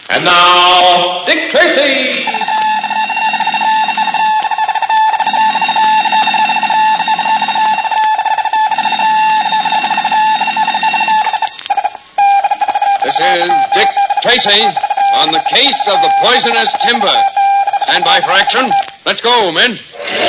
And now, Dick Tracy! This is Dick Tracy on the case of the poisonous timber. Stand by for action. Let's go, men.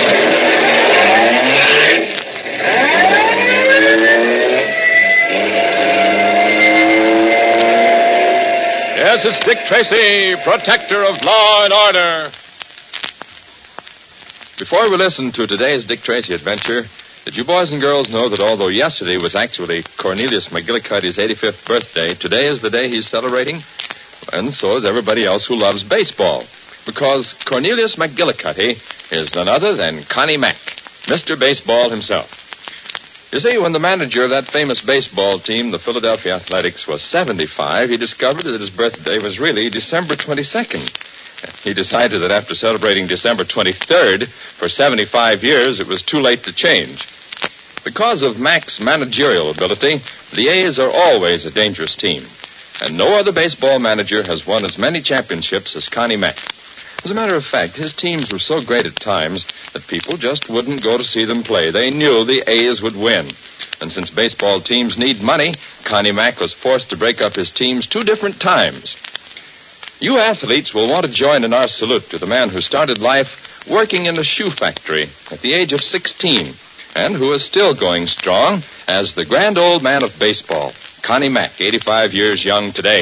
Yes, it's Dick Tracy, protector of law and order. Before we listen to today's Dick Tracy adventure, did you boys and girls know that although yesterday was actually Cornelius McGillicuddy's 85th birthday, today is the day he's celebrating? And so is everybody else who loves baseball. Because Cornelius McGillicuddy is none other than Connie Mack, Mr. Baseball himself. You see, when the manager of that famous baseball team, the Philadelphia Athletics, was 75, he discovered that his birthday was really December 22nd. He decided that after celebrating December 23rd for 75 years, it was too late to change. Because of Mack's managerial ability, the A's are always a dangerous team. And no other baseball manager has won as many championships as Connie Mack. As a matter of fact, his teams were so great at times that people just wouldn't go to see them play. They knew the A's would win. And since baseball teams need money, Connie Mack was forced to break up his teams 2 different times. You athletes will want to join in our salute to the man who started life working in a shoe factory at the age of 16 and who is still going strong as the grand old man of baseball, Connie Mack, 85 years young today.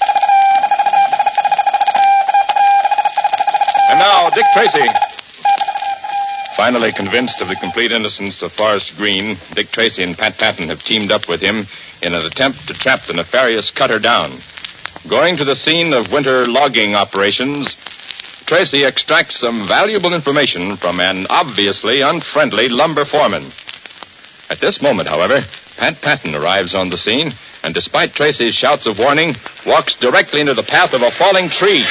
And now, Dick Tracy. Finally convinced of the complete innocence of Forrest Green, Dick Tracy and Pat Patton have teamed up with him in an attempt to trap the nefarious Cutter down. Going to the scene of winter logging operations, Tracy extracts some valuable information from an obviously unfriendly lumber foreman. At this moment, however, Pat Patton arrives on the scene and, despite Tracy's shouts of warning, walks directly into the path of a falling tree.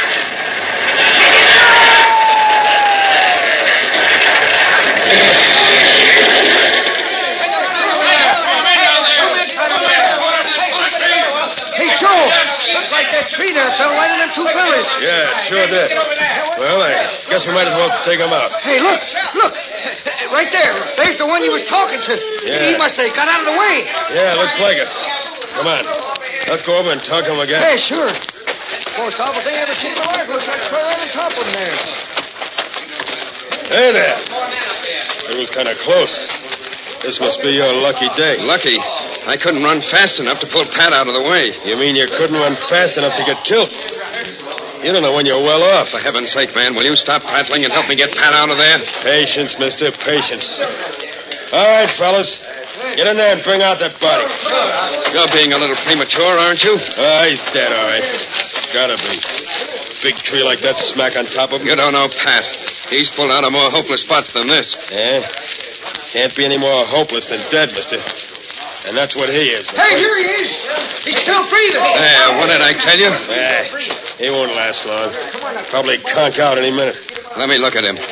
That tree there fell right in them 2 fellas. Yeah, it sure did. Well, I guess we might as well take them out. Hey, look. Right there. There's the one you was talking to. Yeah. He must have got out of the way. Yeah, looks like it. Come on. Let's go over and talk to him again. Hey, sure. Most awful thing I ever seen in my life was that trail right on top of him there. Hey there. It was kind of close. This must be your lucky day. Lucky? I couldn't run fast enough to pull Pat out of the way. You mean you couldn't run fast enough to get killed? You don't know when you're well off. For heaven's sake, man, will you stop prattling and help me get Pat out of there? Patience, mister, patience. All right, fellas. Get in there and bring out that body. You're being a little premature, aren't you? He's dead, all right. Gotta be. Big tree like that smack on top of him. You don't know Pat. He's pulled out of more hopeless spots than this. Yeah? Can't be any more hopeless than dead, mister. And that's what he is. Hey, here he is. He's still breathing. There, what did I tell you? He won't last long. Probably conk out any minute. Let me look at him.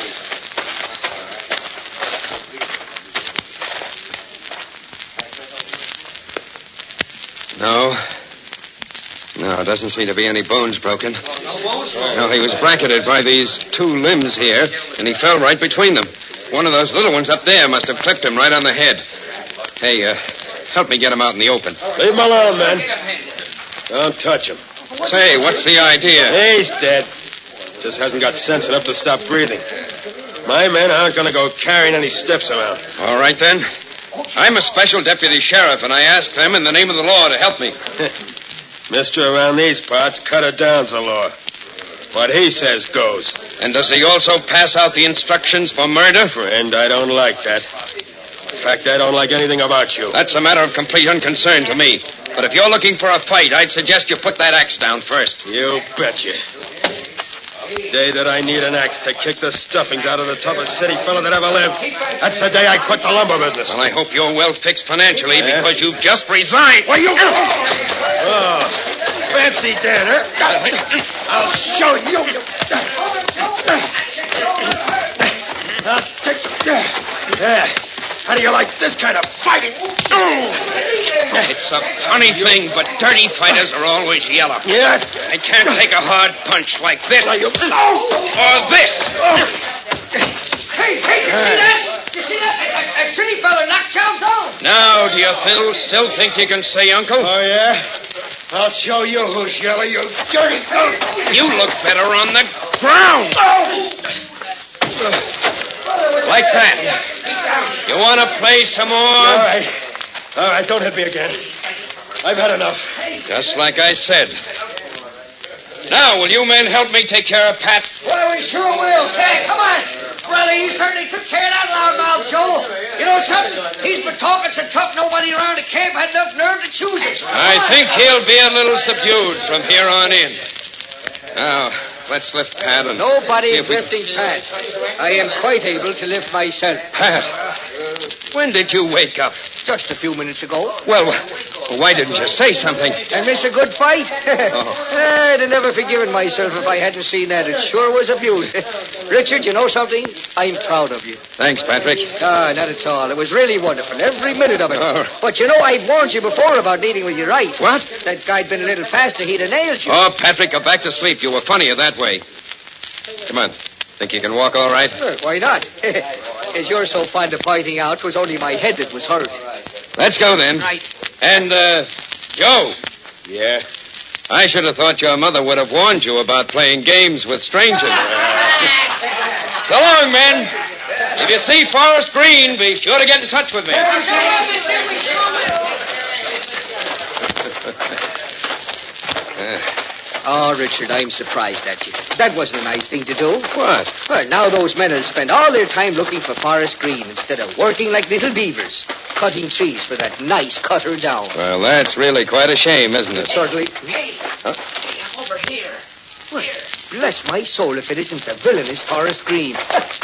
No, doesn't seem to be any bones broken. No, he was bracketed by these 2 limbs here, and he fell right between them. One of those little ones up there must have clipped him right on the head. Hey, help me get him out in the open. Leave him alone, man. Don't touch him. Say, what's the idea? He's dead. Just hasn't got sense enough to stop breathing. My men aren't going to go carrying any steps around. All right, then. I'm a special deputy sheriff, and I ask them in the name of the law to help me. Mister, around these parts, Cutter down's the law. What he says goes. And does he also pass out the instructions for murder? Friend, I don't like that. In fact, I don't like anything about you. That's a matter of complete unconcern to me. But if you're looking for a fight, I'd suggest you put that axe down first. You betcha. The day that I need an axe to kick the stuffings out of the toughest city fellow that ever lived, that's the day I quit the lumber business. Well, I hope you're well fixed financially because you've just resigned. Well, you... Oh, fancy that, huh? I'll show you. I'll take... Yeah. How do you like this kind of fighting? It's a funny thing, but dirty fighters are always yellow. Yeah? I can't take a hard punch like this. Now you... Or this. Hey, you see that? You see that? A city fella knocked Joe down. Now, do you still think you can say, Uncle? Oh, yeah? I'll show you who's yellow, you dirty fella. You look better on the ground. Like that. You want to play some more? All right. All right, don't hit me again. I've had enough. Just like I said. Now, will you men help me take care of Pat? Well, we sure will. Hey, come on. Brother, you certainly took care of that loudmouth, Joe. You know something? He's been talking so tough nobody around the camp had enough nerve to choose it. I think he'll be a little subdued from here on in. Now, let's lift Pat and... Nobody is lifting Pat. I am quite able to lift myself. Pat, when did you wake up? Just a few minutes ago. Well, why didn't you say something? And miss a good fight? I'd have never forgiven myself if I hadn't seen that. It sure was a beaut. Richard, you know something? I'm proud of you. Thanks, Patrick. Ah, not at all. It was really wonderful, every minute of it. Oh. But you know, I'd warned you before about needing with your right. What? That guy'd been a little faster, he'd have nailed you. Oh, Patrick, go back to sleep. You were funnier that way. Come on. Think you can walk all right? Sure, why not? As you're so fond of pointing out, it was only my head that was hurt. Let's go, then. Right. And, Joe. Yeah? I should have thought your mother would have warned you about playing games with strangers. So long, men. If you see Forest Green, be sure to get in touch with me. Oh, Richard, I'm surprised at you. That wasn't a nice thing to do. What? Well, now those men will spend all their time looking for Forest Green instead of working like little beavers, cutting trees for that nice cutter down. Well, that's really quite a shame, isn't it? Certainly. Hey, over here. Well, bless my soul if it isn't the villainous Forest Green.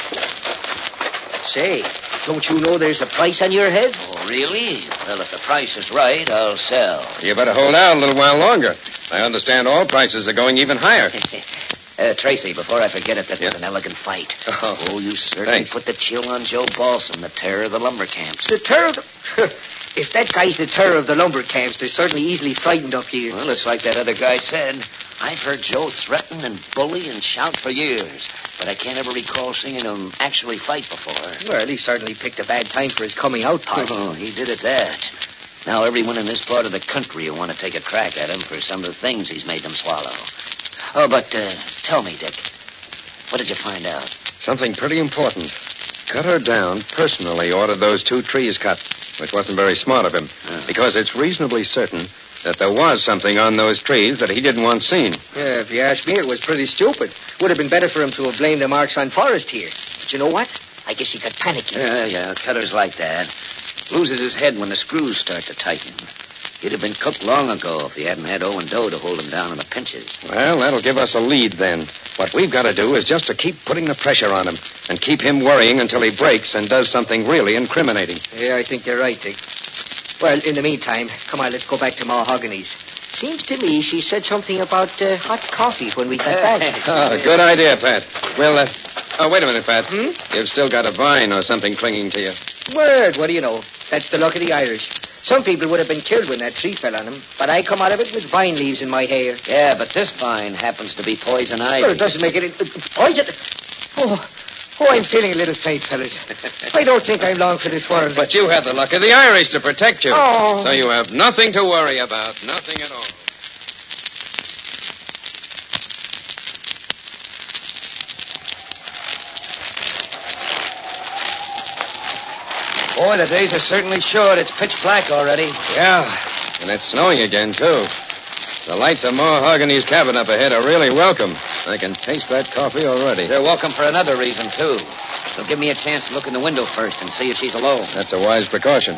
Say, don't you know there's a price on your head? Oh, really? Well, if the price is right, I'll sell. You better hold out a little while longer. I understand all prices are going even higher. Tracy, before I forget it, that was an elegant fight. Oh, You certainly thanks. put the chill on Joe Balsam, the terror of the lumber camps. The terror of... If that guy's the terror of the lumber camps, they're certainly easily frightened of here. Well, it's like that other guy said. I've heard Joe threaten and bully and shout for years, but I can't ever recall seeing him actually fight before. Well, he certainly picked a bad time for his coming out party. Oh, he did it that. Now everyone in this part of the country will want to take a crack at him for some of the things he's made them swallow. Oh, but tell me, Dick, what did you find out? Something pretty important. Cutter Down personally ordered those 2 trees cut, which wasn't very smart of him, because it's reasonably certain that there was something on those trees that he didn't want seen. Yeah, if you ask me, it was pretty stupid. Would have been better for him to have blamed the marks on Forrest here. But you know what? I guess he got panicky. Yeah, Cutter's like that. Loses his head when the screws start to tighten. He'd have been cooked long ago if he hadn't had Owen Doe to hold him down in the pinches. Well, that'll give us a lead then. What we've got to do is just to keep putting the pressure on him and keep him worrying until he breaks and does something really incriminating. Yeah, I think you're right, Dick. Well, in the meantime, come on, let's go back to Mahogany's. Seems to me she said something about hot coffee when we got back. Good idea, Pat. Well, wait a minute, Pat. You've still got a vine or something clinging to you. Word, what do you know? That's the luck of the Irish. Some people would have been killed when that tree fell on them, but I come out of it with vine leaves in my hair. Yeah, but this vine happens to be poison ivy. Well, it doesn't make it... poison... Oh, I'm feeling a little faint, fellas. I don't think I'm long for this world. But you have the luck of the Irish to protect you. Oh. So you have nothing to worry about. Nothing at all. Boy, the days are certainly short. It's pitch black already. Yeah, and it's snowing again, too. The lights of Mahogany's cabin up ahead are really welcome. I can taste that coffee already. They're welcome for another reason, too. So give me a chance to look in the window first and see if she's alone. That's a wise precaution.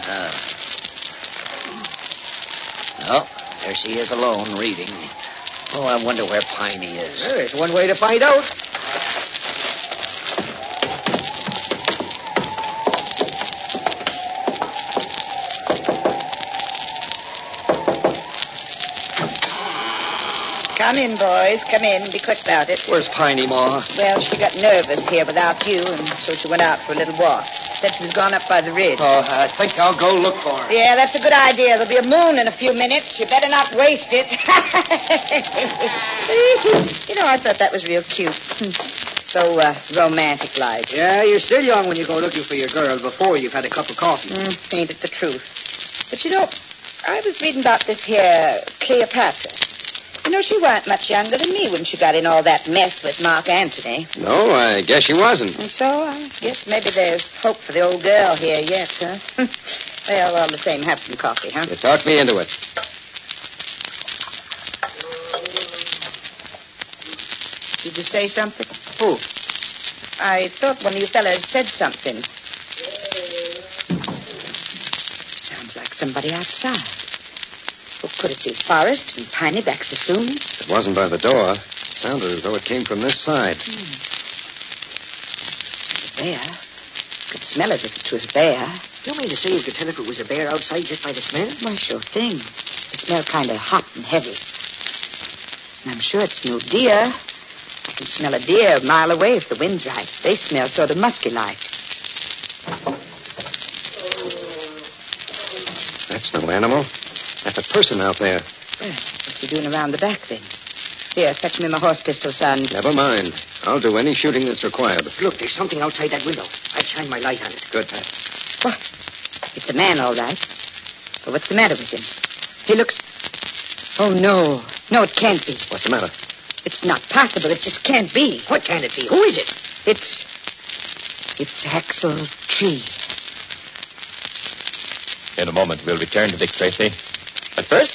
No, there she is alone, reading. Oh, I wonder where Piney is. Well, there's one way to find out. Come in, boys. Come in. Be quick about it. Where's Piney, Ma? Well, she got nervous here without you, and so she went out for a little walk. Said she was gone up by the ridge. Oh, I think I'll go look for her. Yeah, that's a good idea. There'll be a moon in a few minutes. You better not waste it. I thought that was real cute. So romantic-like. Yeah, you're still young when you go looking for your girl before you've had a cup of coffee. Ain't it the truth? But I was reading about this here Cleopatra. She weren't much younger than me when she got in all that mess with Mark Antony. No, I guess she wasn't. And so I guess maybe there's hope for the old girl here yet, huh? Well, all the same, have some coffee, huh? You talked me into it. Did you say something? Who? I thought one of you fellas said something. Sounds like somebody outside. Well, could it be Forrest and Piney back so soon? It wasn't by the door. It sounded as though it came from this side. A bear? Could smell it if it was bear. You mean to say you could tell if it was a bear outside just by the smell? Why, sure thing. It smelled kind of hot and heavy. And I'm sure it's no deer. I can smell a deer a mile away if the wind's right. They smell sort of musky-like. That's no animal. That's a person out there. Well, what's he doing around the back, then? Here, fetch me my horse pistol, son. Never mind. I'll do any shooting that's required. Look, there's something outside that window. I'll shine my light on it. Good, Pat. What? It's a man, all right. But what's the matter with him? He looks... Oh, no. No, it can't be. What's the matter? It's not possible. It just can't be. What can it be? Who is it? It's Axel Tree. In a moment, we'll return to Dick Tracy. But first,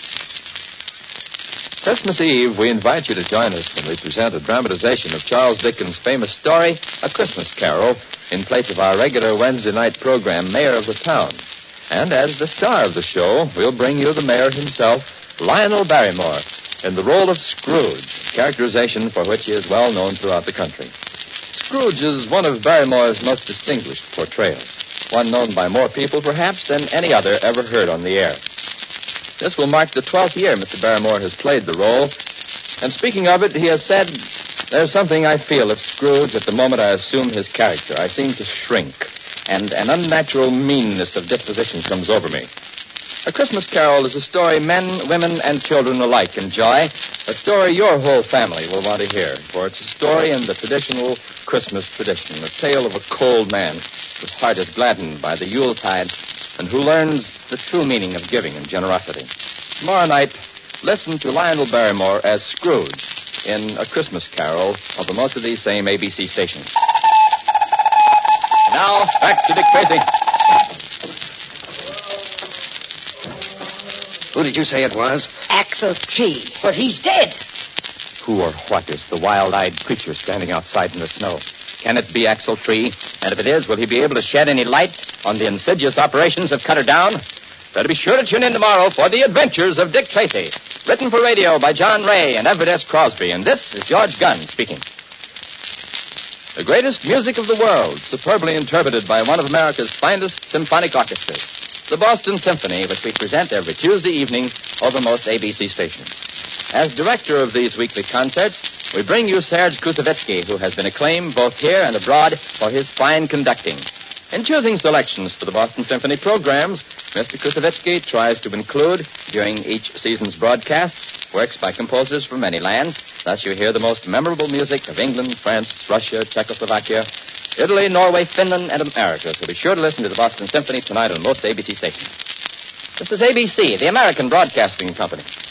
Christmas Eve, we invite you to join us when we present a dramatization of Charles Dickens' famous story, A Christmas Carol, in place of our regular Wednesday night program, Mayor of the Town. And as the star of the show, we'll bring you the mayor himself, Lionel Barrymore, in the role of Scrooge, a characterization for which he is well known throughout the country. Scrooge is one of Barrymore's most distinguished portrayals, one known by more people, perhaps, than any other ever heard on the air. This will mark the 12th year Mr. Barrymore has played the role. And speaking of it, he has said, "There's something I feel of Scrooge at the moment I assume his character. I seem to shrink, and an unnatural meanness of disposition comes over me." A Christmas Carol is a story men, women, and children alike enjoy, a story your whole family will want to hear, for it's a story in the traditional Christmas tradition, a tale of a cold man whose heart is gladdened by the Yuletide and who learns the true meaning of giving and generosity. Tomorrow night, listen to Lionel Barrymore as Scrooge in A Christmas Carol over most of these same ABC stations. Now, back to Dick Tracy. Who did you say it was? Axel Tree. But he's dead. Who or what is the wild-eyed creature standing outside in the snow? Can it be Axel Tree? And if it is, will he be able to shed any light on the insidious operations of Cutter Down? Better be sure to tune in tomorrow for The Adventures of Dick Tracy. Written for radio by John Ray and Everett S. Crosby. And this is George Gunn speaking. The greatest music of the world, superbly interpreted by one of America's finest symphonic orchestras. The Boston Symphony, which we present every Tuesday evening over most ABC stations. As director of these weekly concerts, we bring you Serge Koussevitzky, who has been acclaimed both here and abroad for his fine conducting. In choosing selections for the Boston Symphony programs, Mr. Koussevitzky tries to include, during each season's broadcasts, works by composers from many lands. Thus you hear the most memorable music of England, France, Russia, Czechoslovakia, Italy, Norway, Finland, and America. So be sure to listen to the Boston Symphony tonight on most ABC stations. This is ABC, the American Broadcasting Company.